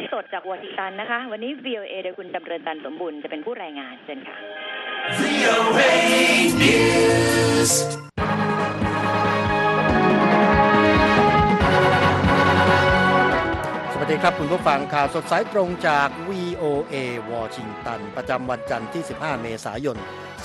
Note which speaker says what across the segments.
Speaker 1: สดจากวอชิงตันนะคะวันนี้ VOA โดยคุณจำเริญตันสมบุญจะเป็นผู้รายงานเชิญค่ะ VOA News
Speaker 2: สวัสดีครับคุณผู้ฟังข่าวสดสายตรงจาก VOA วอชิงตันประจำวันจันทร์ที่15เมษายน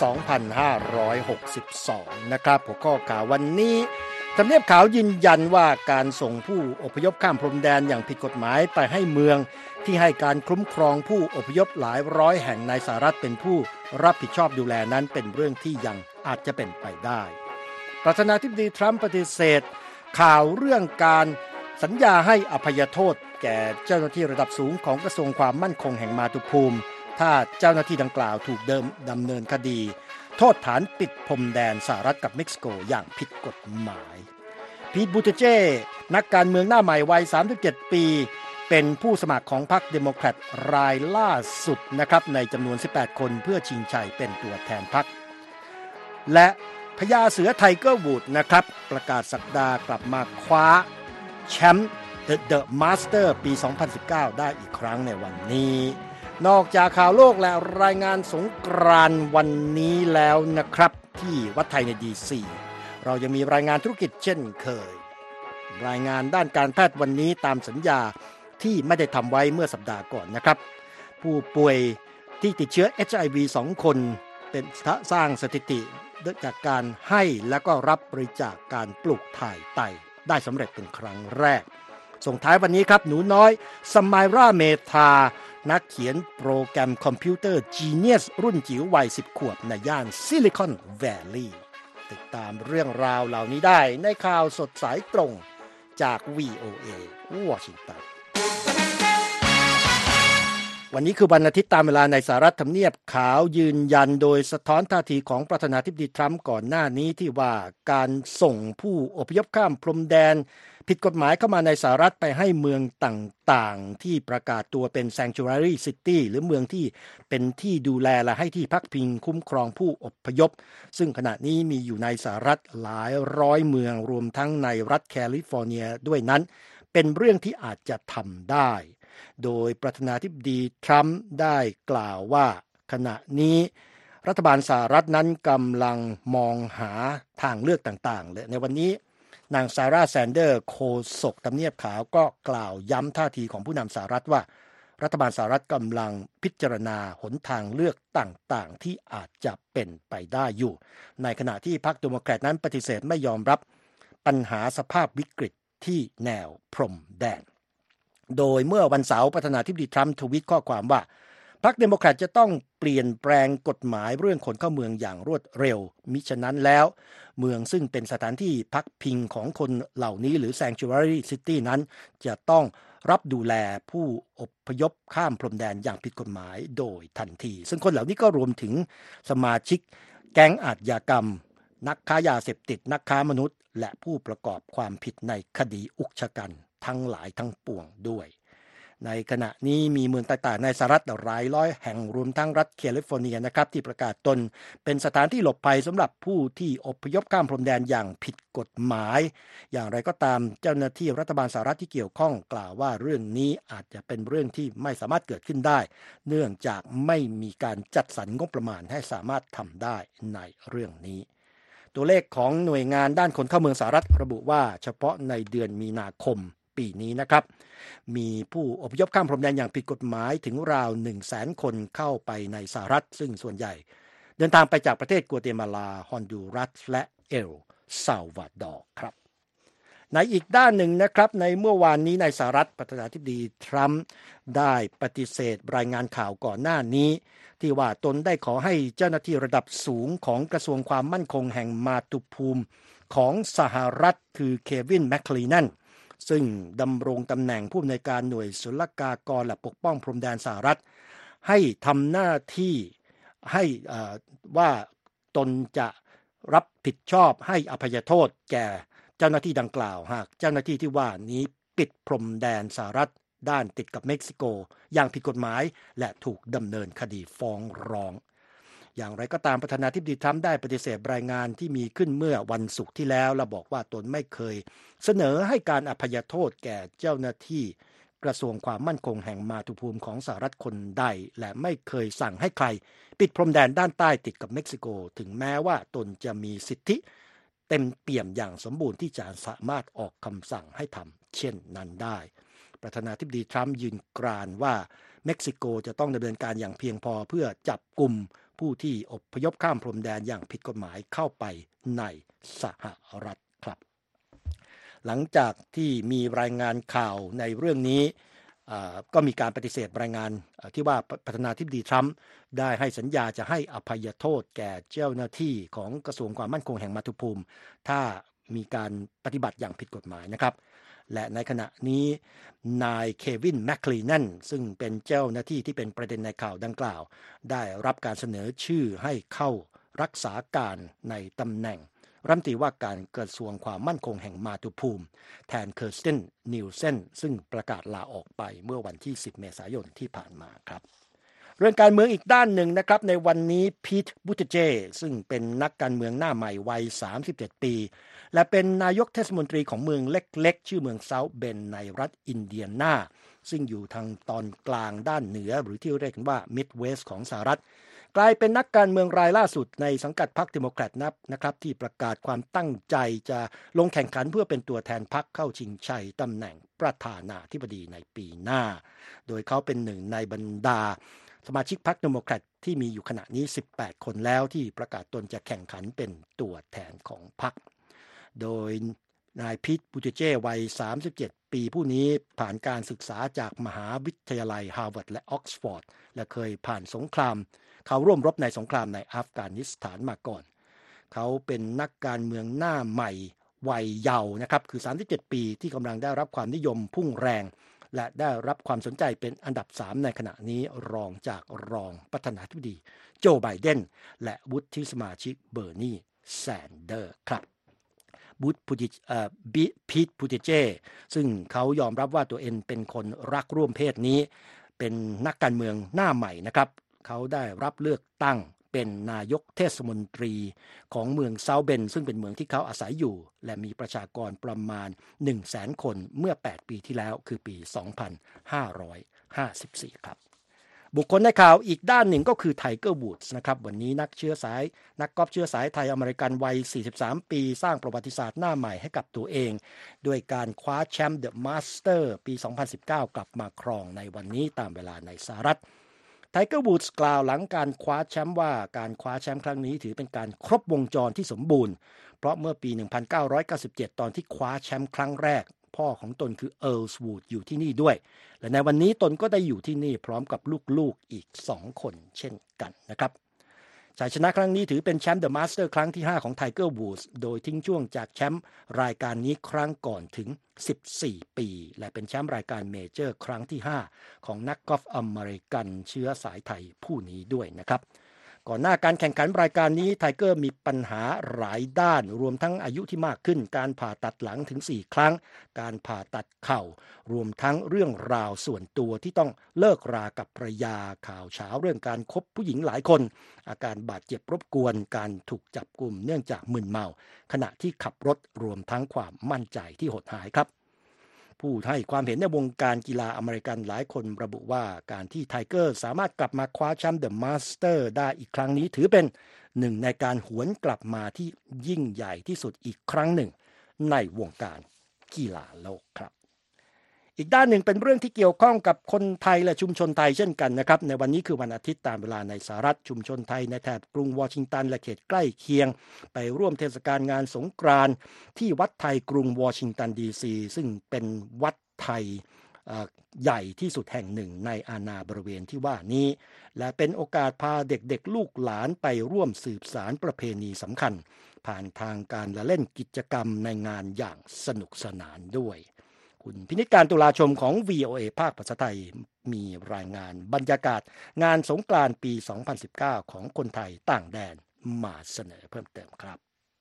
Speaker 2: 2562นะครับหัวข้อข่าววันนี้ทำเนียบขาวยืนยันว่าการส่งผู้อพยพข้ามพรมแดนอย่างผิดกฎหมายไปให้เมืองที่ให้การคุ้มครองผู้อพยพหลายร้อยแห่งในสหรัฐเป็นผู้รับผิดชอบดูแลนั้นเป็นเรื่องที่ยังอาจจะเป็นไปได้ประธานาธิบดีทรัมป์ปฏิเสธข่าวเรื่องการสัญญาให้อภัยโทษแก่เจ้าหน้าที่ระดับสูงของกระทรวงความมั่นคงแห่งมาตุภูมิถ้าเจ้าหน้าที่ดังกล่าวถูกดำเนินคดีโทษฐานปิดพรมแดนสหรัฐกับเม็กซิโกอย่างผิดกฎหมายพีท บูติเจนักการเมืองหน้าใหม่วัย37ปีเป็นผู้สมัครของพรรคเดโมแครตรายล่าสุดนะครับในจำนวน18คนเพื่อชิงชัยเป็นตัวแทนพรรคและพญาเสือไทเกอร์วูดนะครับประกาศศักดากลับมาคว้าแชมป์ The Master ปี 2019 ได้อีกครั้งในวันนี้นอกจากข่าวโลกและรายงานสงกรานต์วันนี้แล้วนะครับที่วัดไทยในดีซีเรายังมีรายงานธุรกิจเช่นเคยรายงานด้านการแพทย์วันนี้ตามสัญญาที่ไม่ได้ทำไว้เมื่อสัปดาห์ก่อนนะครับผู้ป่วยที่ติดเชื้อ HIV 2 คนเป็นสร้างสถิติจากการให้และก็รับบริจาคการปลูกถ่ายไตได้สำเร็จเป็นครั้งแรกส่งท้ายวันนี้ครับหนูน้อยสมายราเมธานักเขียนโปรแกรมคอมพิวเตอร์จีเนียสรุ่นจิ๋ววัย10 ขวบในย่านซิลิคอนแวลลีย์ติดตามเรื่องราวเหล่านี้ได้ในข่าวสดสายตรงจาก VOA วอชิงตันวันนี้คือวันอาทิตย์ตามเวลาในสหรัฐทำเนียบขาวยืนยันโดยสะท้อนท่าทีของประธานาธิบดีทรัมป์ก่อนหน้านี้ที่ว่าการส่งผู้อพยพข้ามพรมแดนผิดกฎหมายเข้ามาในสหรัฐไปให้เมืองต่างๆที่ประกาศตัวเป็น Sanctuary City หรือเมืองที่เป็นที่ดูแลและให้ที่พักพิงคุ้มครองผู้อพยพซึ่งขณะนี้มีอยู่ในสหรัฐหลายร้อยเมืองรวมทั้งในรัฐแคลิฟอร์เนียด้วยนั้นเป็นเรื่องที่อาจจะทำได้โดยประธานาธิบดีทรัมป์ได้กล่าวว่าขณะนี้รัฐบาลสหรัฐนั้นกำลังมองหาทางเลือกต่างๆและในวันนี้นางซาร่าแซนเดอร์โฆษกทำเนียบขาวก็กล่าวย้ำท่าทีของผู้นำสหรัฐว่ารัฐบาลสหรัฐกำลังพิจารณาหนทางเลือกต่างๆที่อาจจะเป็นไปได้อยู่ในขณะที่พรรคเดโมแครตนั้นปฏิเสธไม่ยอมรับปัญหาสภาพวิกฤตที่แนวพรมแดนโดยเมื่อวันเสาร์ประธานาธิบดีทรัมป์ทวีตข้อความว่าพรรคเดโมแครตจะต้องเปลี่ยนแปลงกฎหมายเรื่องคนเข้าเมืองอย่างรวดเร็วมิฉะนั้นแล้วเมืองซึ่งเป็นสถานที่พักพิงของคนเหล่านี้หรือ Sanctuary City นั้นจะต้องรับดูแลผู้อพยพข้ามพรมแดนอย่างผิดกฎหมายโดยทันทีซึ่งคนเหล่านี้ก็รวมถึงสมาชิกแก๊งอาชญากรรมนักค้ายาเสพติดนักค้ามนุษย์และผู้ประกอบความผิดในคดีอุกชะกันทั้งหลายทั้งปวงด้วยในขณะนี้มีเมืองต่างๆในสหรัฐหลายร้อยแห่งรวมทั้งรัฐแคลิฟอร์เนียนะครับที่ประกาศตนเป็นสถานที่หลบภัยสำหรับผู้ที่อพยพข้ามพรมแดนอย่างผิดกฎหมายอย่างไรก็ตามเจ้าหน้าที่รัฐบาลสหรัฐที่เกี่ยวข้องกล่าวว่าเรื่องนี้อาจจะเป็นเรื่องที่ไม่สามารถเกิดขึ้นได้เนื่องจากไม่มีการจัดสรรงบประมาณให้สามารถทำได้ในเรื่องนี้ตัวเลขของหน่วยงานด้านคนเข้าเมืองสหรัฐระบุว่าเฉพาะในเดือนมีนาคมปีนี้นะครับมีผู้อพยพข้ามพรมแดนอย่างผิดกฎหมายถึงราว 100,000 คนเข้าไปในสหรัฐซึ่งส่วนใหญ่เดินทางไปจากประเทศกัวเตมาลาฮอนดูรัสและเอลซัลวาดอร์ครับในอีกด้านหนึ่งนะครับในเมื่อวานนี้ในสหรัฐประธานาธิบดีทรัมป์ได้ปฏิเสธรายงานข่าวก่อนหน้านี้ที่ว่าตนได้ขอให้เจ้าหน้าที่ระดับสูงของกระทรวงความมั่นคงแห่งมาตุภูมิของสหรัฐคือเควินแมคคลีนันซึ่งดำรงตำแหน่งผู้อำนวยการหน่วยศุลกากรและปกป้องพรมแดนสหรัฐให้ทำหน้าที่ให้ว่าตนจะรับผิดชอบให้อภัยโทษแก่เจ้าหน้าที่ดังกล่าวหากเจ้าหน้าที่ที่ว่านี้ปิดพรมแดนสหรัฐด้านติดกับเม็กซิโกอย่างผิดกฎหมายและถูกดำเนินคดีฟ้องร้องอย่างไรก็ตามประธานาธิบดีทรัมป์ได้ปฏิเสธรายงานที่มีขึ้นเมื่อวันศุกร์ที่แล้วและบอกว่าตนไม่เคยเสนอให้การอภัยโทษแก่เจ้าหน้าที่กระทรวงความมั่นคงแห่งมาตุภูมิของสหรัฐคนใดและไม่เคยสั่งให้ใครปิดพรมแดนด้านใต้ติดกับเม็กซิโกถึงแม้ว่าตนจะมีสิทธิเต็มเปี่ยมอย่างสมบูรณ์ที่จะสามารถออกคำสั่งให้ทำเช่นนั้นได้ประธานาธิบดีทรัมป์ยืนกรานว่าเม็กซิโกจะต้องดำเนินการอย่างเพียงพอเพื่อจับกุมผู้ที่อพยพข้ามพรมแดนอย่างผิดกฎหมายเข้าไปในสหรัฐครับหลังจากที่มีรายงานข่าวในเรื่องนี้ก็มีการปฏิเสธรายงานที่ว่าประธานาธิบดีทรัมป์ได้ให้สัญญาจะให้อภัยโทษแก่เจ้าหน้าที่ของกระทรวงความมั่นคงแห่งมาตุภูมิถ้ามีการปฏิบัติอย่างผิดกฎหมายนะครับและในขณะนี้นายเควินแมคคลีนันซึ่งเป็นเจ้าหน้าที่ที่เป็นประเด็นในข่าวดังกล่าวได้รับการเสนอชื่อให้เข้ารักษาการในตำแหน่งรัฐมนตรีว่าการกระทรวงความมั่นคงแห่งมาตุภูมิแทนเคอร์สเตนนิลเซนซึ่งประกาศลาออกไปเมื่อวันที่10เมษายนที่ผ่านมาครับเรื่องการเมืองอีกด้านหนึ่งนะครับในวันนี้พีทบูติเจซึ่งเป็นนักการเมืองหน้าใหม่วัย37ปีและเป็นนายกเทศมนตรีของเมืองเล็กๆชื่อเมืองเซาท์เบนในรัฐอินเดียนาซึ่งอยู่ทางตอนกลางด้านเหนือหรือที่เรียกกันว่ามิดเวสต์ของสหรัฐกลายเป็นนักการเมืองรายล่าสุดในสังกัดพรรคเดโมแครตนะครับที่ประกาศความตั้งใจจะลงแข่งขันเพื่อเป็นตัวแทนพรรคเข้าชิงชัยตำแหน่งประธานาธิบดีในปีหน้าโดยเขาเป็นหนึ่งในบรรดาสมาชิกพรรคเดโมแครตที่มีอยู่ขณะนี้18คนแล้วที่ประกาศตนจะแข่งขันเป็นตัวแทนของพรรคโดยนายพีทบูติเจวัย37ปีผู้นี้ผ่านการศึกษาจากมหาวิทยาลัยฮาร์วาร์ดและออกซฟอร์ดและเคยผ่านสงครามเขาร่วมรบในสงครามในอัฟกานิสถานมาก่อนเขาเป็นนักการเมืองหน้าใหม่วัยเยาว์นะครับคือ37ปีที่กำลังได้รับความนิยมพุ่งแรงและได้รับความสนใจเป็นอันดับ3ในขณะนี้รองจากรองประธานาธิบดีโจไบเดนและวุฒิสมาชิกเบอร์นีแซนเดอร์ครับพีทบูติเจซึ่งเขายอมรับว่าตัวเองเป็นคนรักร่วมเพศนี้เป็นนักการเมืองหน้าใหม่นะครับเขาได้รับเลือกตั้งเป็นนายกเทศมนตรีของเมืองเซาท์เบนซึ่งเป็นเมืองที่เขาอาศัยอยู่และมีประชากรประมาณ 100,000 คนเมื่อ8ปีที่แล้วคือปี 2554 ครับบุคคลในข่าวอีกด้านหนึ่งก็คือไทเกอร์วูดส์นะครับวันนี้นักกอล์ฟเชื้อสายไทยอเมริกันวัย43ปีสร้างประวัติศาสตร์หน้าใหม่ให้กับตัวเองด้วยการคว้าแชมป์เดอะมาสเตอร์ปี2019กลับมาครองในวันนี้ตามเวลาในสหรัฐไทเกอร์วูดส์กล่าวหลังการคว้าแชมป์ว่าการคว้าแชมป์ครั้งนี้ถือเป็นการครบวงจรที่สมบูรณ์เพราะเมื่อปี1997ตอนที่คว้าแชมป์ครั้งแรกพ่อของตนคือเอิร์ลส์วูดอยู่ที่นี่ด้วยและในวันนี้ตนก็ได้อยู่ที่นี่พร้อมกับลูกๆอีก2คนเช่นกันนะครับชัยชนะครั้งนี้ถือเป็นแชมป์เดอะมาสเตอร์ครั้งที่5ของไทเกอร์วูดส์โดยทิ้งช่วงจากแชมป์รายการนี้ครั้งก่อนถึง14ปีและเป็นแชมป์รายการเมเจอร์ครั้งที่5ของนักกอล์ฟอเมริกันเชื้อสายไทยผู้นี้ด้วยนะครับก่อนหน้าการแข่งขันรายการนี้ไทเกอร์มีปัญหาหลายด้านรวมทั้งอายุที่มากขึ้นการผ่าตัดหลังถึง4ครั้งการผ่าตัดเข่ารวมทั้งเรื่องราวส่วนตัวที่ต้องเลิกรากับภรรยาข่าวเช้าเรื่องการคบผู้หญิงหลายคนอาการบาดเจ็บรบกวนการถูกจับกุมเนื่องจากมึนเมาขณะที่ขับรถรวมทั้งความมั่นใจที่หดหายครับผู้ให้ความเห็นในวงการกีฬาอเมริกันหลายคนระบุว่าการที่ไทเกอร์สามารถกลับมาคว้าแชมป์เดอะมาสเตอร์ได้อีกครั้งนี้ถือเป็นหนึ่งในการหวนกลับมาที่ยิ่งใหญ่ที่สุดอีกครั้งหนึ่งในวงการกีฬาโลกครับอีกด้านหนึ่งเป็นเรื่องที่เกี่ยวข้องกับคนไทยและชุมชนไทยเช่นกันนะครับในวันนี้คือวันอาทิตย์ตามเวลาในสหรัฐชุมชนไทยในแถบกรุงวอชิงตันและเขตใกล้เคียงไปร่วมเทศกาลงานสงกรานต์ที่วัดไทยกรุงวอชิงตันดีซีซึ่งเป็นวัดไทยใหญ่ที่สุดแห่งหนึ่งในอาณาบริเวณที่ว่านี้และเป็นโอกาสพาเด็กๆลูกหลานไปร่วมสืบสานประเพณีสำคัญผ่านทางการละเล่นกิจกรรมในงานอย่างสนุกสนานด้วยคุณพินิจการตุลาชมของ VOA ภาคภาษาไทยมีรายงานบรรยากาศงานสงกรานต์ปี 2019 ของคนไทยต่างแดนมาเสนอเพิ่มเติมครับ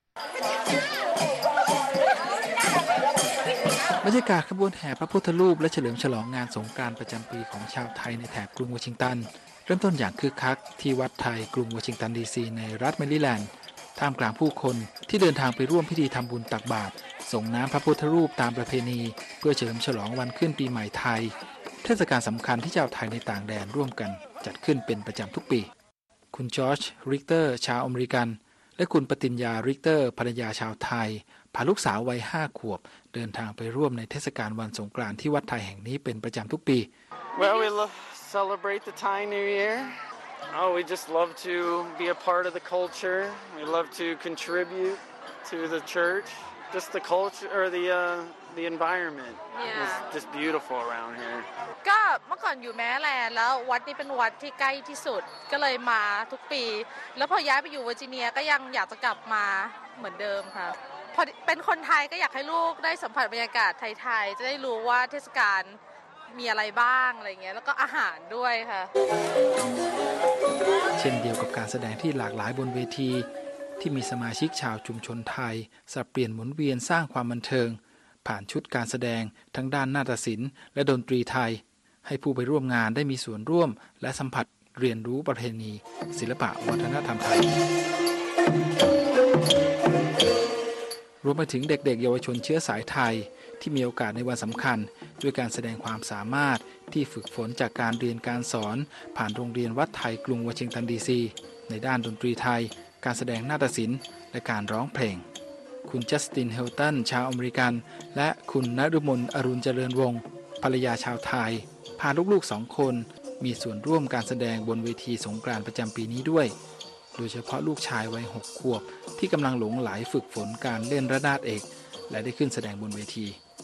Speaker 3: บรรยากาศขบวนแห่พระพุทธรูปและเฉลิมฉลองงานสงกรานต์ประจำปีของชาวไทยในแถบกรุงวอชิงตันเริ่มต้นอย่างคึกคักที่วัดไทยกรุงวอชิงตันดีซีในรัฐแมริแลนด์ท่ามกลางผู้คนที่เดินทางไปร่วมพิธีทำบุญตักบาตรส่งน้ำพระพุทธรูปตามประเพณีเพื่อเฉลิมฉลองวันขึ้นปีใหม่ไทยเทศกาลสำคัญที่ชาวไทยในต่างแดนร่วมกันจัดขึ้นเป็นประจำทุกปีคุณจอร์จริกเตอร์ชาวอเมริกันและคุณปติญญาริกเตอร์ภรรยาชาวไทยพาลูกสาววัย5 ขวบเดินทางไปร่วมในเทศกาลวันสงกรานต์ที่วัดไทยแห่งนี้เป็นประจำทุกปี
Speaker 4: Well, we celebrate the Thai New Year. Oh, we just love to be a part of the culture. We love to contribute to the church. Just the culture or the environment is just beautiful around here.
Speaker 5: ก็เมื่อก่อนอยู่แม่แลนด์แล้ววัดนี้เป็นวัดที่ใกล้ที่สุดก็เลยมาทุกปีแล้วพอย้ายไปอยู่เวอร์จิเนียก็ยังอยากจะกลับมาเหมือนเดิมค่ะพอเป็นคนไทยก็อยากให้ลูกได้สัมผัสบรรยากาศไทยๆจะได้รู้ว่าเทศกาลมีอะไรบ้างอะไรเงี้ยแล้วก็อาหารด้วยค่ะ
Speaker 3: เช่นเดียวกับการแสดงที่หลากหลายบนเวทีที่มีสมาชิกชาวชุมชนไทยสับเปลี่ยนหมุนเวียนสร้างความบันเทิงผ่านชุดการแสดงทั้งด้านนาฏศิลป์และดนตรีไทยให้ผู้ไปร่วมงานได้มีส่วนร่วมและสัมผัสเรียนรู้ประเพณีศิลปะวัฒนธรรมไทยรวมไปถึงเด็กๆเยาวชนเชื้อสายไทยที่มีโอกาสในวันสำคัญด้วยการแสดงความสามารถที่ฝึกฝนจากการเรียนการสอนผ่านโรงเรียนวัดไทยกรุงวอชิงตันดีซีในด้านดนตรีไทยการแสดงนาฏศิลป์และการร้องเพลงคุณจัสตินเฮลตันชาวอเมริกันและคุณณฤมลอรุณเจริญวงศ์ภรรยาชาวไทยพาลูกๆ2 คนมีส่วนร่วมการแสดงบนเวทีสงกรานต์ประจำปีนี้ด้วยโดยเฉพาะลูกชายวัย6 ขวบที่กำลังหลงไหลฝึกฝนการเล่นระนาดเอกและได้ขึ้นแสดงบนเวที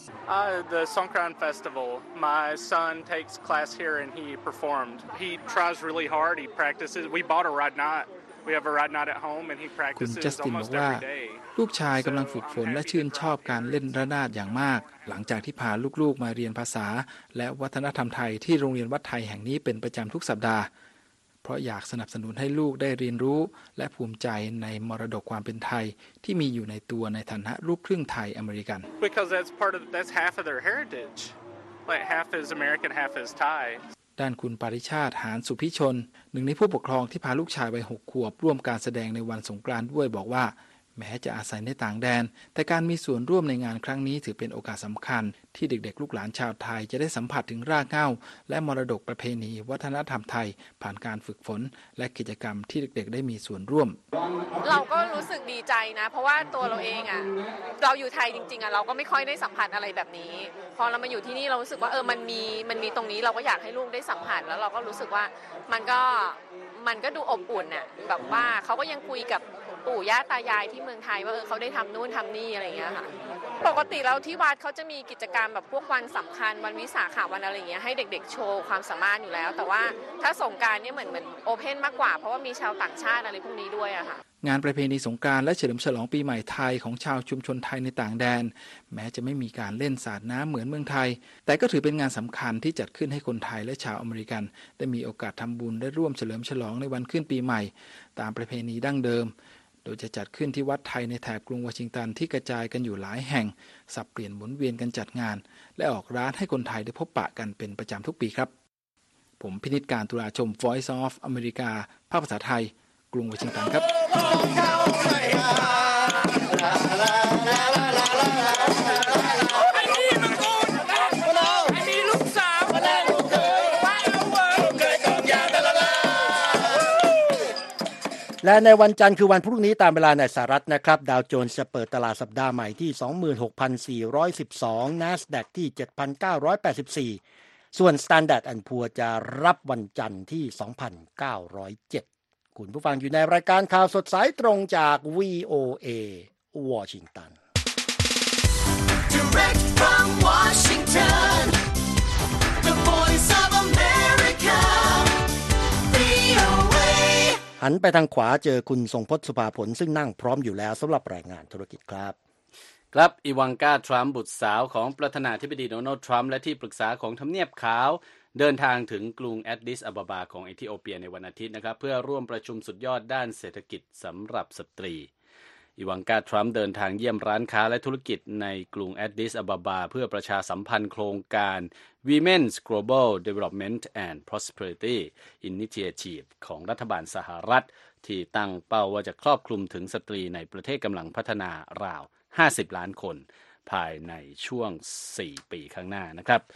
Speaker 4: The Songkran Festival. My son takes class here and he performed. He tries really hard. He practices. We bought a radnat.We have a radnat at home and he practices almost every day.
Speaker 3: ลูกชายกำลังฝึกฝนและชื่นชอบการเล่นระนาดอย่างมากหลังจากที่พาลูกๆมาเรียนภาษาและวัฒนธรรมไทยที่โรงเรียนวัดไทยแห่งนี้เป็นประจำทุกสัปดาห์เพราะอยากสนับสนุนให้ลูกได้เรียนรู้และภูมิใจในมรดกความเป็นไทยที่มีอยู่ในตัวในฐานะลูกครึ่งไทยอเมริกัน
Speaker 4: Because that's half of their heritage. Like half is American, half is Thai.
Speaker 3: ด้านคุณปาริชาติหานสุพิชนหนึ่งในผู้ปกครองที่พาลูกชายวัย6 ขวบร่วมการแสดงในวันสงกรานต์ด้วยบอกว่าแม้จะอาศัยในต่างแดนแต่การมีส่วนร่วมในงานครั้งนี้ถือเป็นโอกาสสำคัญที่เด็กๆลูกหลานชาวไทยจะได้สัมผัสถึงรากเหง้าและมรดกประเพณีวัฒนธรรมไทยผ่านการฝึกฝนและกิจกรรมที่เด็กๆได้มีส่วนร่วม
Speaker 5: เราก็รู้สึกดีใจนะเพราะว่าตัวเราเองอ่ะเราอยู่ไทยจริงๆอ่ะเราก็ไม่ค่อยได้สัมผัสอะไรแบบนี้พอเรามาอยู่ที่นี่เรารู้สึกว่ามันมีตรงนี้เราก็อยากให้ลูกได้สัมผัสแล้วเราก็รู้สึกว่ามันก็ดูอบอุ่นน่ะแบบว่าเขาก็ยังคุยกับปู่ย่าตายายที่เมืองไทยว่าเขาได้ทำนู่นทำนี่อะไรอย่างเงี้ยค่ะปกติแล้วที่วัดเขาจะมีกิจกรรมแบบพวกวันสำคัญวันวิสาขวันอะไรอย่างเงี้ยให้เด็กๆโชว์ความสามารถอยู่แล้วแต่ว่าถ้าสงกรานต์เนี่ยเหมือนโอเพ่นมากกว่าเพราะว่ามีชาวต่างชาติอะไรพวกนี้ด้วยอะค่ะ
Speaker 3: งานประเพณีสงกรานต์และเฉลิมฉลองปีใหม่ไทยของชาวชุมชนไทยในต่างแดนแม้จะไม่มีการเล่นสาดน้ำเหมือนเมืองไทยแต่ก็ถือเป็นงานสำคัญที่จัดขึ้นให้คนไทยและชาวอเมริกันได้มีโอกาสทำบุญและร่วมเฉลิมฉลองในวันขึ้นปีใหม่ตามประเพณีดั้งเดิมโดยจะจัดขึ้นที่วัดไทยในแถบกรุงวอชิงตันที่กระจายกันอยู่หลายแห่งสับเปลี่ยนหมุนเวียนกันจัดงานและออกร้านให้คนไทยได้พบปะกันเป็นประจำทุกปีครับผมพินิจการตุลาชม Voice of America ภาคภาษาไทยกรุงวอชิงตันครับ
Speaker 2: และในวันจันทร์คือวันพรุ่งนี้ตามเวลาในสหรัฐนะครับดาวโจนส์จะเปิดตลาดสัปดาห์ใหม่ที่ 26,412 NASDAQ ที่ 7,984 ส่วน Standard & Poor's จะรับวันจันทร์ที่ 2,907 คุณผู้ฟังอยู่ในรายการข่าวสดสายตรงจาก VOA Washington
Speaker 6: Direct from Washington The Voice of America VOA
Speaker 2: หันไปทางขวาเจอคุณทรงพจน์สุภาผลซึ่งนั่งพร้อมอยู่แล้วสำหรับรายงานธุรกิจครับ
Speaker 7: ครับอีวานกาทรัมป์บุตรสาวของประธานาธิบดีโดนัลด์ทรัมป์และที่ปรึกษาของทำเนียบขาวเดินทางถึงกรุงแอดดิสอะบาบาของเอธิโอเปียในวันอาทิตย์นะครับเพื่อร่วมประชุมสุดยอดด้านเศรษฐกิจสำหรับสตรีอีวานกาทรัมป์เดินทางเยี่ยมร้านค้าและธุรกิจในกรุงแอดดิสอะบาบาเพื่อประชาสัมพันธ์โครงการ Women's Global Development and Prosperity Initiative ของรัฐบาลสหรัฐที่ตั้งเป้าว่าจะครอบคลุมถึงสตรีในประเทศกำลังพัฒนาราว50 ล้านคนภายในช่วง4 ปีข้างหน้านะครับ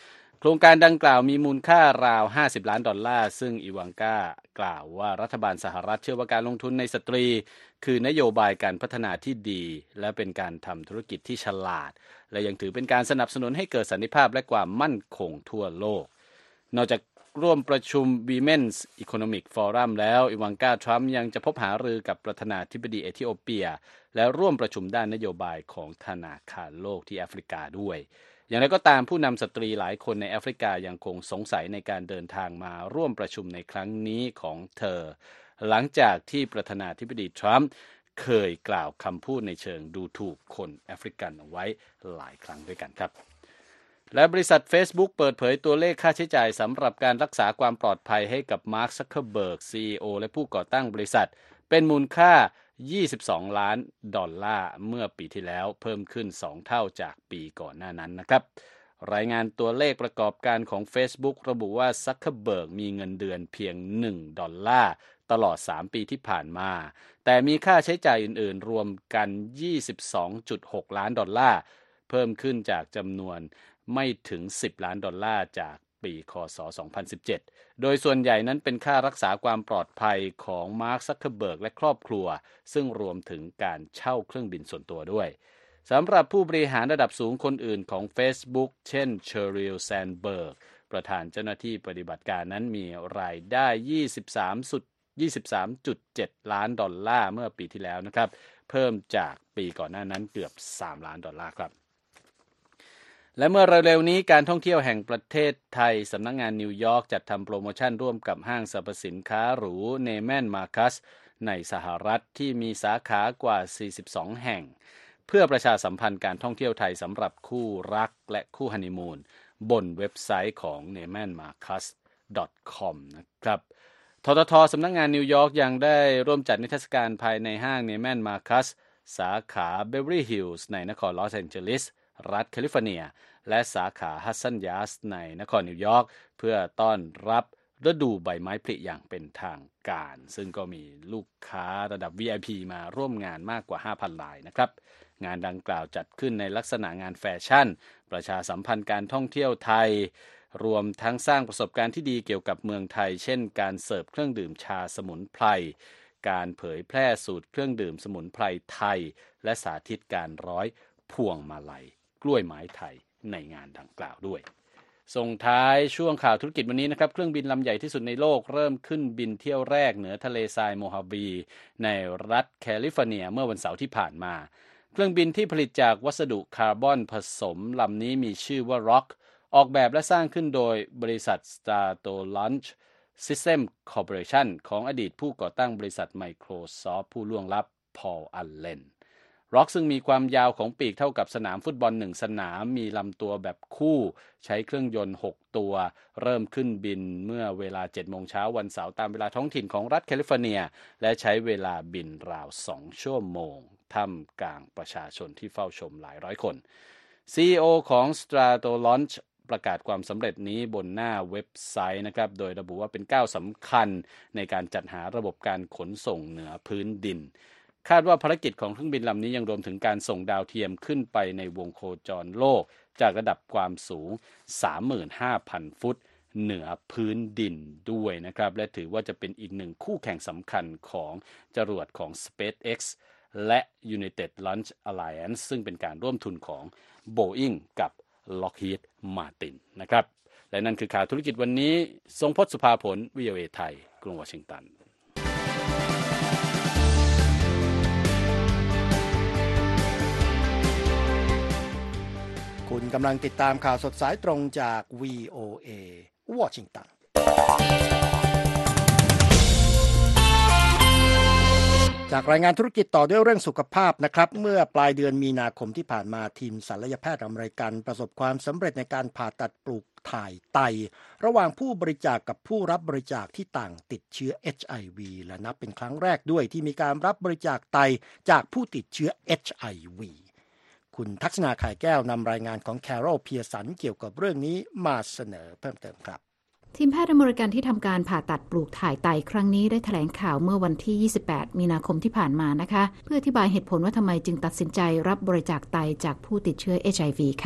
Speaker 7: โครงการดังกล่าวมีมูลค่าราว$50 ล้านซึ่งอีวานกากล่าวว่ารัฐบาลสหรัฐเชื่อว่าการลงทุนในสตรีคือนโยบายการพัฒนาที่ดีและเป็นการทำธุรกิจที่ฉลาดและยังถือเป็นการสนับสนุนให้เกิดสันติภาพและความมั่นคงทั่วโลกนอกจากร่วมประชุม Women's Economic Forum แล้วอีวานกาทรัมป์ยังจะพบหารือกับประธานาธิบดีเอธิโอเปียและร่วมประชุมด้านนโยบายของธนาคารโลกที่แอฟริกาด้วยอย่างไรก็ตามผู้นำสตรีหลายคนในแอฟริกายังคงสงสัยในการเดินทางมาร่วมประชุมในครั้งนี้ของเธอหลังจากที่ประธานาธิบดีทรัมป์เคยกล่าวคำพูดในเชิงดูถูกคนแอฟริกันเอาไว้หลายครั้งด้วยกันครับและบริษัท Facebook เปิดเผยตัวเลขค่าใช้จ่ายสำหรับการรักษาความปลอดภัยให้กับมาร์ค ซักเคอร์เบิร์ก CEO และผู้ก่อตั้งบริษัทเป็นมูลค่า$22 ล้านเมื่อปีที่แล้วเพิ่มขึ้น2เท่าจากปีก่อนหน้านั้นนะครับรายงานตัวเลขประกอบการของ Facebook ระบุว่าซักเคอร์เบิร์กมีเงินเดือนเพียง$1ตลอด3ปีที่ผ่านมาแต่มีค่าใช้จ่ายอื่นๆรวมกัน$22.6 ล้านเพิ่มขึ้นจากจำนวนไม่ถึง$10 ล้านจากปีคศ2017โดยส่วนใหญ่นั้นเป็นค่ารักษาความปลอดภัยของมาร์ค ซักเคอร์เบิร์กและครอบครัวซึ่งรวมถึงการเช่าเครื่องบินส่วนตัวด้วยสำหรับผู้บริหารระดับสูงคนอื่นของ Facebook เช่นเชอริล แซนเบิร์กประธานเจ้าหน้าที่ปฏิบัติการนั้นมีรายได้23.7 ล้านเมื่อปีที่แล้วนะครับเพิ่มจากปีก่อนหน้านั้นเกือบ$3 ล้านครับและเมื่อเร็วๆนี้การท่องเที่ยวแห่งประเทศไทยสำนักงานนิวยอร์กจัดทำโปรโมชั่นร่วมกับห้างสรรพสินค้าหรูเนแมนมาคัสในสหรัฐที่มีสาขากว่า42แห่งเพื่อประชาสัมพันธ์การท่องเที่ยวไทยสำหรับคู่รักและคู่ฮันนีมูนบนเว็บไซต์ของ neimanmarcus.com นะครับททท.สำนักงานนิวยอร์กยังได้ร่วมจัดนิทรรศการภายในห้าง Neiman Marcus สาขาเบเวอรี่ฮิลส์ในนครลอสแองเจลิสรัฐแคลิฟอร์เนียและสาขาฮัดสันยาสในนครนิวยอร์กเพื่อต้อนรับฤดูใบไม้ผลิอย่างเป็นทางการซึ่งก็มีลูกค้าระดับ VIP มาร่วมงานมากกว่า 5,000 รายนะครับงานดังกล่าวจัดขึ้นในลักษณะงานแฟชั่นประชาสัมพันธ์การท่องเที่ยวไทยรวมทั้งสร้างประสบการณ์ที่ดีเกี่ยวกับเมืองไทยเช่นการเสิร์ฟเครื่องดื่มชาสมุนไพรการเผยแพร่สูตรเครื่องดื่มสมุนไพรไทยและสาธิตการร้อยพวงมาลัยกล้วยไม้ไทยในงานดังกล่าวด้วยส่งท้ายช่วงข่าวธุรกิจวันนี้นะครับเครื่องบินลำใหญ่ที่สุดในโลกเริ่มขึ้นบินเที่ยวแรกเหนือทะเลทรายโมฮาวีในรัฐแคลิฟอร์เนียเมื่อวันเสาร์ที่ผ่านมาเครื่องบินที่ผลิตจากวัสดุคาร์บอนผสมลำนี้มีชื่อว่า Rock ออกแบบและสร้างขึ้นโดยบริษัท Stratolaunch System Corporation ของอดีตผู้ก่อตั้งบริษัท Microsoft ผู้ล่วงลับ Paul Allen Rock ซึ่งมีความยาวของปีกเท่ากับสนามฟุตบอล1สนามมีลำตัวแบบคู่ใช้เครื่องยนต์6ตัวเริ่มขึ้นบินเมื่อเวลา 7 โมงเช้าวันเสาร์ตามเวลาท้องถิ่นของรัฐแคลิฟอร์เนียและใช้เวลาบินราว2ชั่วโมงท่ามกลางประชาชนที่เฝ้าชมหลายร้อยคน CEO ของ Stratolaunch ประกาศความสำเร็จนี้บนหน้าเว็บไซต์นะครับโดยระบุว่าเป็นก้าวสำคัญในการจัดหาระบบการขนส่งเหนือพื้นดินคาดว่าภารกิจของเครื่องบินลำนี้ยังรวมถึงการส่งดาวเทียมขึ้นไปในวงโคจรโลกจากระดับความสูง 35,000 ฟุตเหนือพื้นดินด้วยนะครับและถือว่าจะเป็นอีกหนึ่งคู่แข่งสำคัญของจรวดของ SpaceX และ United Launch Alliance ซึ่งเป็นการร่วมทุนของ Boeing กับ Lockheed Martin นะครับและนั่นคือข่าวธุรกิจวันนี้ทรงพจน์สุภาผล VOA ไทยกรุงวอชิงตัน
Speaker 2: คุณกำลังติดตามข่าวสดสายตรงจาก VOA วอชิงตันจากรายงานธุรกิจต่อด้วยเรื่องสุขภาพนะครับเมื่อปลายเดือนมีนาคมที่ผ่านมาทีมศัลยแพทย์อเมริกันประสบความสำเร็จในการผ่าตัดปลูกถ่ายไตระหว่างผู้บริจาคกับผู้รับบริจาคที่ต่างติดเชื้อ HIV และนับเป็นครั้งแรกด้วยที่มีการรับบริจาคไตจากผู้ติดเชื้อ HIVคุณทักษณาข่ายแก้วนำรายงานของแคโรล เพียสันเกี่ยวกับเรื่องนี้มาเสนอเพิ่มเติมครับ
Speaker 8: ทีมแพทย์อเมริกันที่ทำการผ่าตัดปลูกถ่ายไตครั้งนี้ได้แถลงข่าวเมื่อวันที่28มีนาคมที่ผ่านมานะคะเพื่ออธิบายเหตุผลว่าทำไมจึงตัดสินใจรับบริจาคไตจากผู้ติดเชื้อ HIV ค่ะ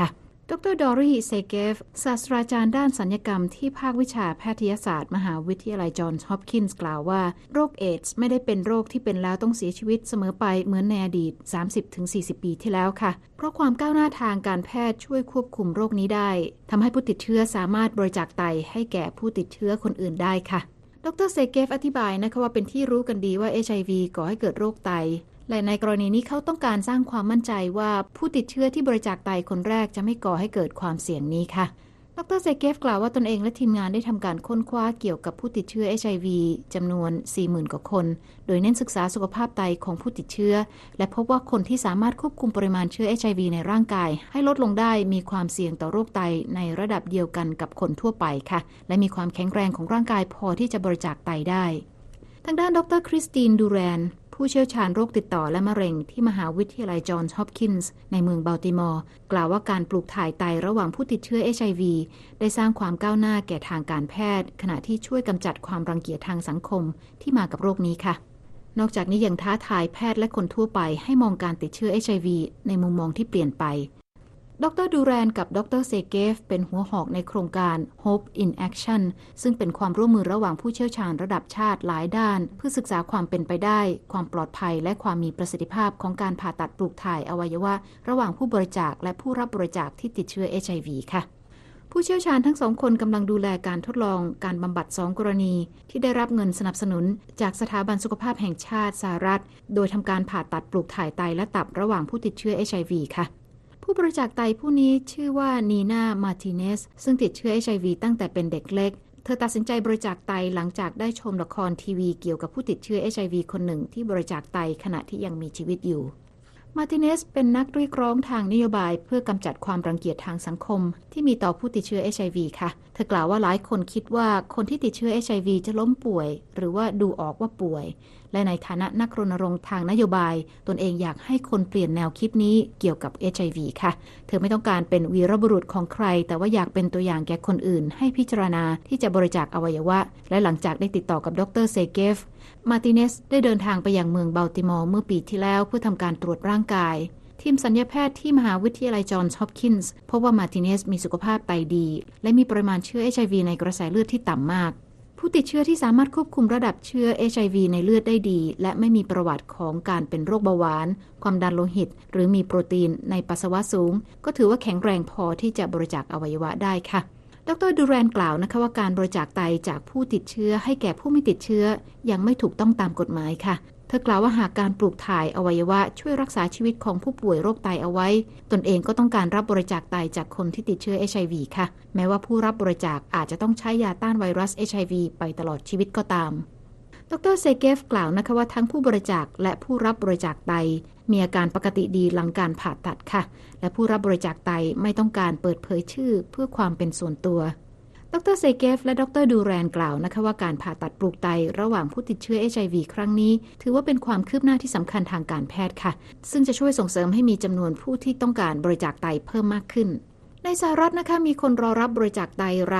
Speaker 8: ดร.ดอรีเซเกฟศาสตราจารย์ด้านศัลยกรรมที่ภาควิชาแพทยศาสตร์มหาวิทยาลัยจอห์นส์ฮอปกินส์กล่าวว่าโรคเอดส์ไม่ได้เป็นโรคที่เป็นแล้วต้องเสียชีวิตเสมอไปเหมือนในอดีต 30-40 ปีที่แล้วค่ะเพราะความก้าวหน้าทางการแพทย์ช่วยควบคุมโรคนี้ได้ทำให้ผู้ติดเชื้อสามารถบริจาคไตให้แก่ผู้ติดเชื้อคนอื่นได้ค่ะดร.เซเกฟอธิบายนะคะว่าเป็นที่รู้กันดีว่า HIV ก่อให้เกิดโรคไตและในกรณีนี้เขาต้องการสร้างความมั่นใจว่าผู้ติดเชื้อที่บริจาคไตคนแรกจะไม่ก่อให้เกิดความเสี่ยงนี้ค่ะดร.เซเกฟกล่าวว่าตนเองและทีมงานได้ทำการค้นคว้าเกี่ยวกับผู้ติดเชื้อ HIV จำนวน 40,000 กว่าคนโดยเน้นศึกษาสุขภาพไตของผู้ติดเชื้อและพบว่าคนที่สามารถควบคุมปริมาณเชื้อ HIV ในร่างกายให้ลดลงได้มีความเสี่ยงต่อโรคไตในระดับเดียวกันกับคนทั่วไปค่ะและมีความแข็งแรงของร่างกายพอที่จะบริจาคไตได้ทางด้านดร.คริสตินดูแรนผู้เชี่ยวชาญโรคติดต่อและมะเร็งที่มหาวิทยาลัยจอห์นส์ฮอปกินส์ในเมืองบัลติมอร์กล่าวว่าการปลูกถ่ายไตระหว่างผู้ติดเชื้อ HIV ได้สร้างความก้าวหน้าแก่ทางการแพทย์ขณะที่ช่วยกำจัดความรังเกียจทางสังคมที่มากับโรคนี้ค่ะนอกจากนี้ยังท้าทายแพทย์และคนทั่วไปให้มองการติดเชื้อ HIV ในมุมมองที่เปลี่ยนไปดร.ดูแรนกับดร.เซเกฟเป็นหัวหอกในโครงการ Hope in Action ซึ่งเป็นความร่วมมือระหว่างผู้เชี่ยวชาญระดับชาติหลายด้านเพื่อศึกษาความเป็นไปได้ความปลอดภัยและความมีประสิทธิภาพของการผ่าตัดปลูกถ่ายอวัยวะระหว่างผู้บริจาคและผู้รับบริจาคที่ติดเชื้อ HIV ค่ะผู้เชี่ยวชาญทั้งสองคนกำลังดูแลการทดลองการบำบัด2 กรณีที่ได้รับเงินสนับสนุนจากสถาบันสุขภาพแห่งชาติสหรัฐโดยทำการผ่าตัดปลูกถ่ายไตและตับระหว่างผู้ติดเชื้อ HIV ค่ะผู้บริจาคไตผู้นี้ชื่อว่านีน่ามาร์ติเนสซึ่งติดเชื้อ HIV ตั้งแต่เป็นเด็กเล็กเธอตัดสินใจบริจาคไตหลังจากได้ชมละครทีวีเกี่ยวกับผู้ติดเชื้อ HIV คนหนึ่งที่บริจาคไตขณะที่ยังมีชีวิตอยู่มาร์ติเนสเป็นนักเรียกร้องทางนโยบายเพื่อกำจัดความรังเกียจทางสังคมที่มีต่อผู้ติดเชื้อ HIV ค่ะเธอกล่าวว่าหลายคนคิดว่าคนที่ติดเชื้อ HIV จะล้มป่วยหรือว่าดูออกว่าป่วยและในฐานะนักรณรงค์ทางนโยบายตนเองอยากให้คนเปลี่ยนแนวคิดนี้เกี่ยวกับ HIV ค่ะเธอไม่ต้องการเป็นวีรบุรุษของใครแต่ว่าอยากเป็นตัวอย่างแก่คนอื่นให้พิจารณาที่จะบริจาคอวัยวะและหลังจากได้ติดต่อกับดร.เซเกฟมาร์ติเนสได้เดินทางไปยังเมืองบัลติมอร์เมื่อปีที่แล้วเพื่อทำการตรวจร่างกายทีมศัลยแพทย์ที่มหาวิทยาลัยจอห์นส์ฮอปกินส์พบว่ามาร์ติเนสมีสุขภาพไตดีและมีปริมาณเชื้อ HIV ในกระแสเลือดที่ต่ำมากผู้ติดเชื้อที่สามารถควบคุมระดับเชื้อ HIV ในเลือดได้ดีและไม่มีประวัติของการเป็นโรคเบาหวานความดันโลหิตหรือมีโปรตีนในปัสสาวะสูงก็ถือว่าแข็งแรงพอที่จะบริจาคอวัยวะได้ค่ะดร.ดูแรนกล่าวนะคะว่าการบริจาคไตจากผู้ติดเชื้อให้แก่ผู้ไม่ติดเชื้อยังไม่ถูกต้องตามกฎหมายค่ะเธอกล่าวว่าหากการปลูกถ่ายอวัยวะช่วยรักษาชีวิตของผู้ป่วยโรคไตเอาไว้ตนเองก็ต้องการรับบริจาคไตจากคนที่ติดเชื้อ HIV ค่ะแม้ว่าผู้รับบริจาคอาจจะต้องใช้ยาต้านไวรัส HIV ไปตลอดชีวิตก็ตามดร.เซเกฟกล่าวนะคะว่าทั้งผู้บริจาคและผู้รับบริจาคไตมีอาการปกติดีหลังการผ่าตัดค่ะและผู้รับบริจาคไตไม่ต้องการเปิดเผยชื่อเพื่อความเป็นส่วนตัวดร.เซเกฟและดร.ดูแรนกล่าวนะคะว่าการผ่าตัดปลูกไตระหว่างผู้ติดเชื้อ HIV ครั้งนี้ถือว่าเป็นความคืบหน้าที่สำคัญทางการแพทย์ค่ะซึ่งจะช่วยส่งเสริมให้มีจำนวนผู้ที่ต้องการบริจาคไตเพิ่มมากขึ้นในสหรัฐนะคะมีคนรอรับบริจาคไตราว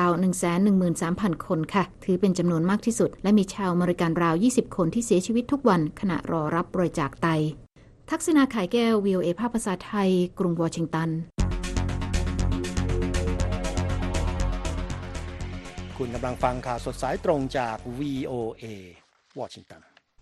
Speaker 8: 113,000 คนค่ะถือเป็นจำนวนมากที่สุดและมีชาวอเมริกันราว 20 คนที่เสียชีวิตทุกวันขณะรอรับบริจาคไตทักษิณา ข่ายแก้ว VOA ภาคภาษาไทยกรุงวอชิงตัน
Speaker 2: คุณกำลังฟังข่าวสดสายตรงจาก VOA วอชิงตัน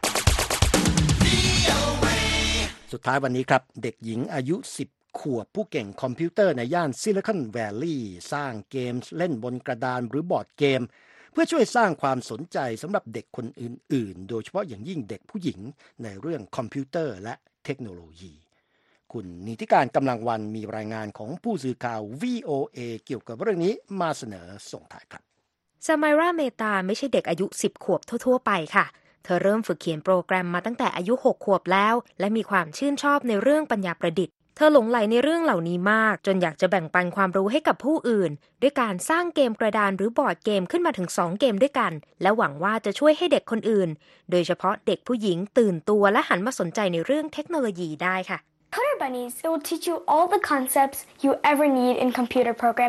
Speaker 2: สุดท้ายวันนี้ครับเด็กหญิงอายุ10 ขวบผู้เก่งคอมพิวเตอร์ในย่านซิลิคอนแวลลีย์สร้างเกมเล่นบนกระดานหรือบอร์ดเกมเพื่อช่วยสร้างความสนใจสำหรับเด็กคนอื่นๆโดยเฉพาะอย่างยิ่งเด็กผู้หญิงในเรื่องคอมพิวเตอร์และเทคโนโลยีคุณนิติการกำลังวันมีรายงานของผู้สื่อข่าว VOA เกี่ยวกับเรื่องนี้มาเสนอส่งท้ายครับ
Speaker 9: ซาไมราเมตาไม่ใช่เด็กอายุ10 ขวบทั่วๆไปค่ะเธอเริ่มฝึกเขียนโปรแกรมมาตั้งแต่อายุ6 ขวบแล้วและมีความชื่นชอบในเรื่องปัญญาประดิษฐ์เธอหลงใหลในเรื่องเหล่านี้มากจนอยากจะแบ่งปันความรู้ให้กับผู้อื่นด้วยการสร้างเกมกระดานหรือบอร์ดเกมขึ้นมาถึง2 เกมด้วยกันและหวังว่าจะช่วยให้เด็กคนอื่นโดยเฉพาะเด็กผู้หญิงตื่นตัวและหันมาสนใจในเรื่องเทคโนโลยีได้ค่ะ
Speaker 10: Coder Bunnies, it will teach you all the concepts you ever need in computer programming.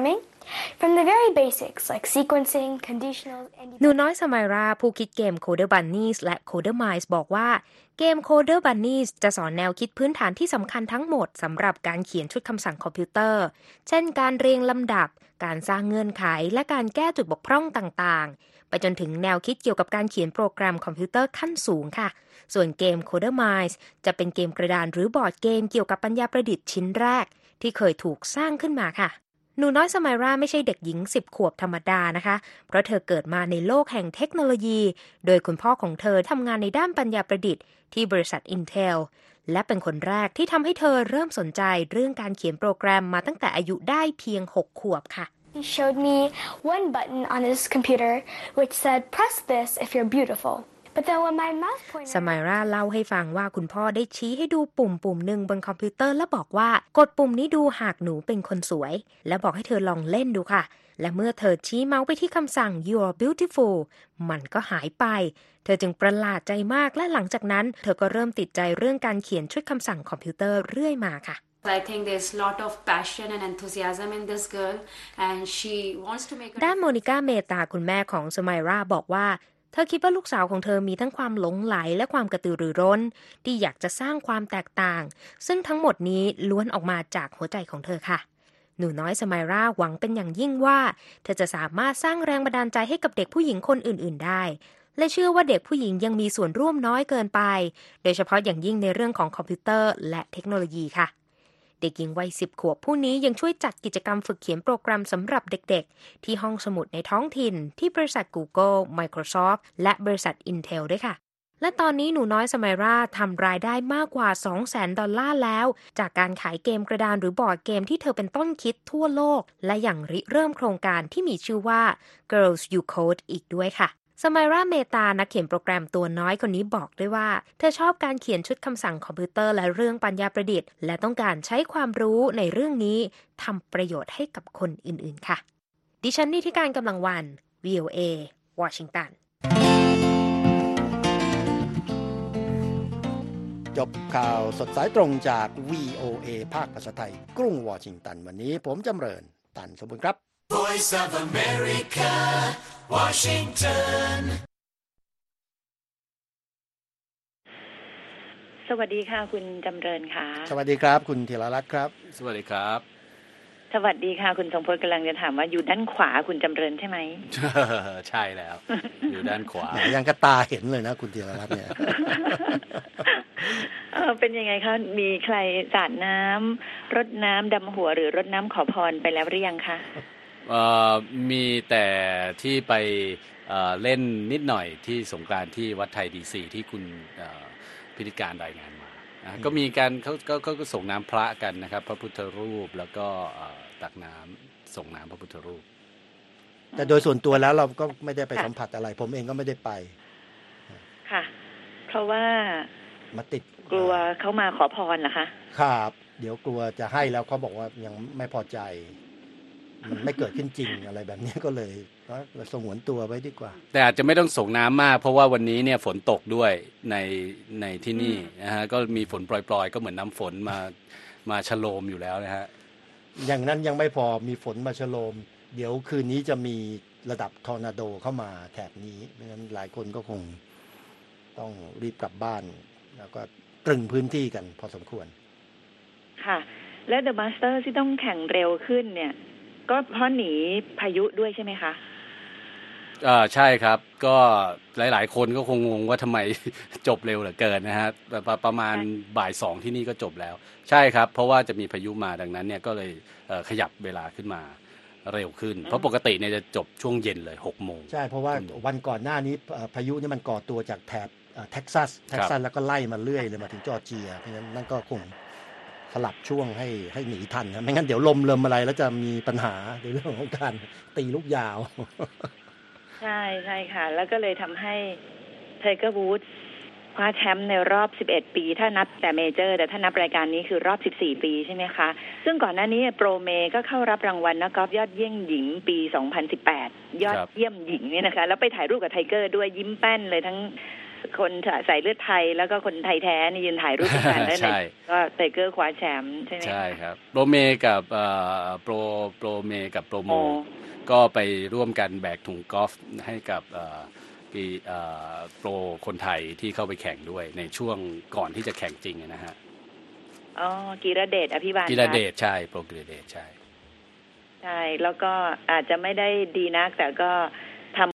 Speaker 10: From the very basics like sequencing, conditionals, and
Speaker 9: หนูน้อยสมัยราผู้คิดเกม Coder Bunnies และ Coder Mice บอกว่าเกม Coder Bunnies จะสอนแนวคิดพื้นฐานที่สำคัญทั้งหมดสำหรับการเขียนชุดคำสั่งคอมพิวเตอร์เช่นการเรียงลำดับการสร้างเงื่อนไขและการแก้จุดบกพร่องต่างๆไปจนถึงแนวคิดเกี่ยวกับการเขียนโปรแกรมคอมพิวเตอร์ขั้นสูงค่ะส่วนเกม Coder Mice จะเป็นเกมกระดานหรือบอร์ดเกมเกี่ยวกับปัญญาประดิษฐ์ชิ้นแรกที่เคยถูกสร้างขึ้นมาค่ะหนูน้อยสมัยราไม่ใช่เด็กหญิง10 ขวบธรรมดานะคะเพราะเธอเกิดมาในโลกแห่งเทคโนโลยีโดยคุณพ่อของเธอทำงานในด้านปัญญาประดิษฐ์ที่บริษัท Intel และเป็นคนแรกที่ทำให้เธอเริ่มสนใจเรื่องการเขียนโปรแกรมมาตั้งแต่อายุได้เพียง6 ขวบค่ะ
Speaker 10: he showed me one button on his computer which said press this if you're beautiful but then when my mouse pointer
Speaker 9: สมัยราเล่าให้ฟังว่าคุณพ่อได้ชี้ให้ดูปุ่มหนึ่งบนคอมพิวเตอร์และบอกว่ากดปุ่มนี้ดูหากหนูเป็นคนสวยและบอกให้เธอลองเล่นดูค่ะและเมื่อเธอชี้เมาส์ไปที่คำสั่ง you're beautiful มันก็หายไปเธอจึงประหลาดใจมากและหลังจากนั้นเธอก็เริ่มติดใจเรื่องการเขียนชุดคำสั่งคอมพิวเตอร์เรื่อยมาค่ะ
Speaker 11: I think there's a lot of passion and enthusiasm in this girl and she wants to make
Speaker 9: ด้านโมนิก้าเมตาคุณแม่ของสมัยราบอกว่าเธอคิดว่าลูกสาวของเธอมีทั้งความหลงไหลและความกระตือรือร้นที่อยากจะสร้างความแตกต่างซึ่งทั้งหมดนี้ล้วนออกมาจากหัวใจของเธอค่ะหนูน้อยสมัยราหวังเป็นอย่างยิ่งว่าเธอจะสามารถสร้างแรงบันดาลใจให้กับเด็กผู้หญิงคนอื่นๆได้และเชื่อว่าเด็กผู้หญิงยังมีส่วนร่วมน้อยเกินไปโดยเฉพาะอย่างยิ่งในเรื่องของคอมพิวเตอร์และเทคโนโลยีค่ะเด็กหญิงวัย10 ขวบผู้นี้ยังช่วยจัดกิจกรรมฝึกเขียนโปรแกรมสำหรับเด็กๆที่ห้องสมุดในท้องถิ่นที่บริษัท Google, Microsoft และบริษัท Intel ด้วยค่ะและตอนนี้หนูน้อยสมัยราทำรายได้มากกว่า $200,000 แล้วจากการขายเกมกระดานหรือบอร์ดเกมที่เธอเป็นต้นคิดทั่วโลกและอย่างริเริ่มโครงการที่มีชื่อว่า Girls You Code อีกด้วยค่ะสมัยราเมตานักเขียนโปรแกรมตัวน้อยคนนี้บอกด้วยว่าเธอชอบการเขียนชุดคำสั่งคอมพิวเตอร์และเรื่องปัญญาประดิษฐ์และต้องการใช้ความรู้ในเรื่องนี้ทำประโยชน์ให้กับคนอื่นๆค่ะดิฉันนิติการกำลังวัน VOA วอชิงตัน
Speaker 2: จบข่าวสดสายตรงจาก VOA ภาคภาษาไทยกรุงวอชิงตันวันนี้ผมจำเริญตันสมบูรณ์ครับ
Speaker 6: Voice of America, Washington.
Speaker 1: สวัสดีค่ะคุณจำเริญค่ะ
Speaker 2: สวัสดีครับคุณธีรรัตน์ครับ
Speaker 7: สวัสดีครับ
Speaker 1: สวัสดีค่ะคุณทรงพลกำลังจะถามว่าอยู่ด้านขวาคุณจำเริญใช่ไหม
Speaker 7: ใช่แล้ว อยู่ด้านขวา
Speaker 2: ยังกระตาเห็นเลยนะคุณธีรรัตน์เนี่ย
Speaker 1: เป็นยังไงคะมีใครสาดน้ำรดน้ำดำหัวหรือรดน้ำขอพรไปแล้วหรือยังคะ
Speaker 7: มีแต่ที่ไปเล่นนิดหน่อยที่สงกรานต์ที่วัดไทยดีซีที่คุณพิธีการรายงานมาก็มีการเขาก็ส่งน้ำพระกันนะครับพระพุทธรูปแล้วก็ตักน้ำส่งน้ำพระพุทธรูป
Speaker 2: แต่โดยส่วนตัวแล้วเราก็ไม่ได้ไปสัมผัสอะไรผมเองก็ไม่ได้ไป
Speaker 1: ค่ะเพราะว่า
Speaker 2: มาติด
Speaker 1: กลัวเขามาขอพรเหรอคะ
Speaker 2: ครับเดี๋ยวกลัวจะให้แล้วเขาบอกว่ายังไม่พอใจมันไม่เกิดขึ้นจริงอะไรแบบนี้ก็เลยสงวนตัวไว้ดีกว่า
Speaker 7: แต่อาจจะไม่ต้องส่งน้ำมากเพราะว่าวันนี้เนี่ยฝนตกด้วยในที่นี่นะฮะก็มีฝนปล่อยๆก็เหมือนน้ำฝนมาชโลมอยู่แล้วนะฮะ
Speaker 2: อย่างนั้นยังไม่พอมีฝนมาชโลมเดี๋ยวคืนนี้จะมีระดับทอร์นาโดเข้ามาแถบนี้เพราะฉะนั้นหลายคนก็คงต้องรีบกลับบ้านแล้วก็ตรึงพื้นที่กันพอสมควร
Speaker 1: ค่ะและเดอะมาสเตอร์ที่ต้องแข่งเร็วขึ้นเนี่ยก็เพราะหนีพายุด้วยใช่ไหมคะ
Speaker 7: ใช่ครับก็หลายๆคนก็คงงงว่าทำไมจบเร็วเหลือเกินนะฮะประมาณบ่าย 2ที่นี่ก็จบแล้วใช่ครับเพราะว่าจะมีพายุมาดังนั้นเนี่ยก็เลยขยับเวลาขึ้นมาเร็วขึ้นเพราะปกติเนี่ยจะจบช่วงเย็นเลย 18:00 น
Speaker 2: ใช่เพราะว่าวันก่อนหน้านี้พายุนี่มันก่อตัวจากแถบเท็กซัสแล้วก็ไล่มาเรื่อยเลยมาถึงจอร์เจียเพราะฉะนั้นนั่นก็คงสลับช่วงให้หนีทันนะไม่งั้นเดี๋ยวลมเริ่มอะไรแล้วจะมีปัญหาในเรื่องของการตีลูกยาว
Speaker 1: ใช่ใช่ค่ะแล้วก็เลยทำให้ไทเกอร์วูดส์คว้าแชมป์ในรอบ11ปีถ้านับแต่เมเจอร์แต่ถ้านับรายการนี้คือรอบ14ปีใช่ไหมคะซึ่งก่อนหน้านี้โปรเมก็เข้ารับรางวัลนักกอล์ฟยอดเยี่ยมหญิงปี2018ยอดเยี่ยมหญิงเนี่ยนะคะแล้วไปถ่ายรูปกับไทเกอร์ด้วยยิ้มแป้นเลยทั้งคนใส่เลือดไทยแล้วก็คนไทยแท้นี่ยืนถ่ายรูปกันแล้วเนี่ยก็ไทเกอร์คว้าแชมป์ใช่ไหม
Speaker 7: ใช่ครับโปรเมกับโปรเมกับโปรโมก็ไปร่วมกันแบกถุงกอล์ฟให้กับโปรคนไทยที่เข้าไปแข่งด้วยในช่วงก่อนที่จะแข่งจริงนะฮะ
Speaker 1: อ๋อกีรเดชอภิบาล
Speaker 7: กีรเดชใช่โปรกีรเดชใช่
Speaker 1: แล้วก็อาจจะไม่ได้ดีนักแต่ก็